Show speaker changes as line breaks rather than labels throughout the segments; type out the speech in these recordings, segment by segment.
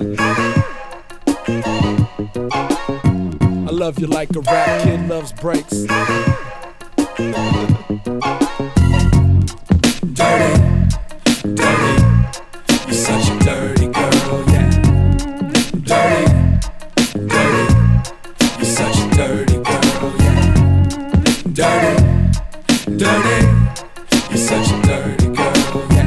I love you like a rap kid loves breaks. Dirty, dirty, you're such a dirty girl, yeah. Dirty, dirty, you're such a dirty girl, yeah. Dirty, dirty, you're such a dirty girl, yeah.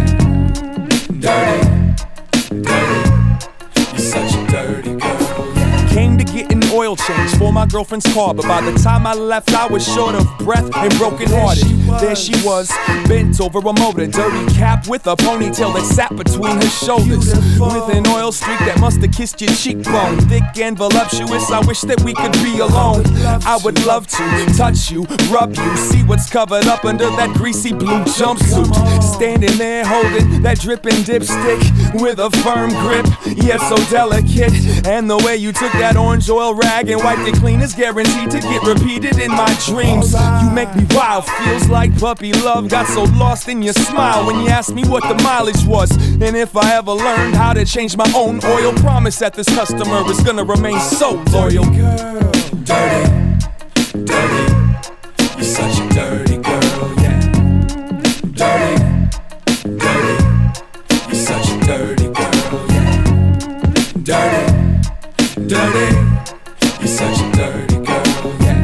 Dirty, dirty, you're such a dirty girl, yeah. Came to get an oil change for my girlfriend's car, but by the time I left, I was short of breath and broken hearted. There she was, bent over a motor, dirty cap with a ponytail that sat between her shoulders, with an oil streak that must have kissed your cheekbone. Thick and voluptuous, I wish that we could be alone. I would love to touch you, rub you, see what's covered up under that greasy blue jumpsuit. Standing there holding that dripping dipstick with a firm grip, yet so delicate. And the way you took that orange oil rag and wiped it clean is guaranteed to get repeated in my dreams. You make me wild, feels like puppy love. Got so lost in your smile when you asked me what the mileage was, and if I ever learned how to change my own oil. Promise that this customer is gonna remain so loyal. Girl, dirty, dirty, you're such a dirty girl, yeah. Dirty, dirty, you're such a dirty girl, yeah. Dirty, dirty, you're such a dirty girl, yeah.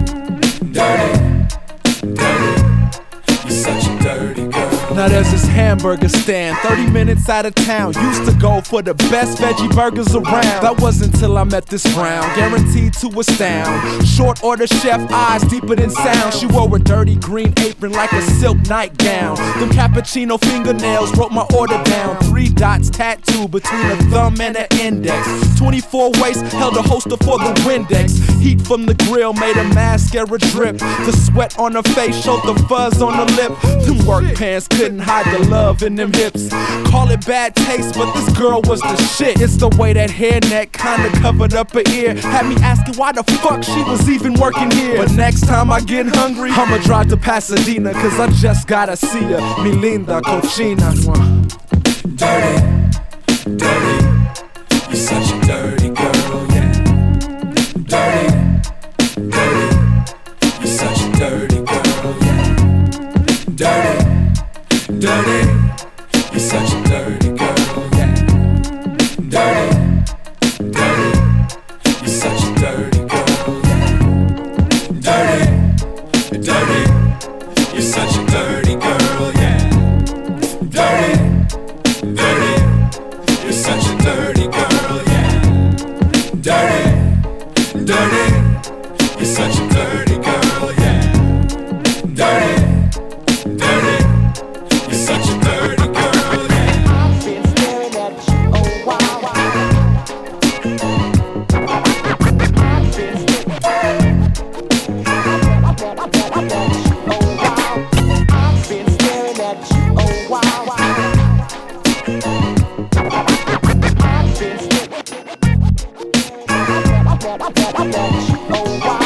Dirty, dirty, you're such a dirty girl. Now there's this hamburger stand 30 minutes out of town. Used to go for the best veggie burgers around. That wasn't till I met this brown, guaranteed to astound. Short order chef, eyes deeper than sound. She wore a dirty green apron like a silk nightgown. Them cappuccino fingernails wrote my order down. 3 dots tattooed between a thumb and an index. 24 waist held a holster for the Windex. Heat from the grill made a mascara drip. The sweat on her face showed the fuzz on her lip. Them work pants couldn't hide the love in them hips. Call it bad taste, but this girl was the shit. It's the way that hairnet kinda covered up her ear. Had me asking why the fuck she was even working here. But next time I get hungry, I'ma drive to Pasadena, cause I just gotta see her. Mi linda cochina. Dirty, dirty, you're such a dirty girl, yeah. Dirty, dirty, you're such a dirty girl, yeah. Dirty, dirty, you're such a dirty girl, yeah. Dirty, dirty, you're such a dirty girl, yeah. Dirty, dirty, you're such a dirty girl, yeah. Dirty, dirty, you're such a dirty girl, yeah. Dirty, dirty, you're such a dirty girl, yeah. Dirty, dirty, you're such a dirty girl, yeah.
I've been staring at you, oh wow, wow. I've been staring at you, oh wow. I've been staring at you, oh wow, wow. I've been staring at you, oh wow.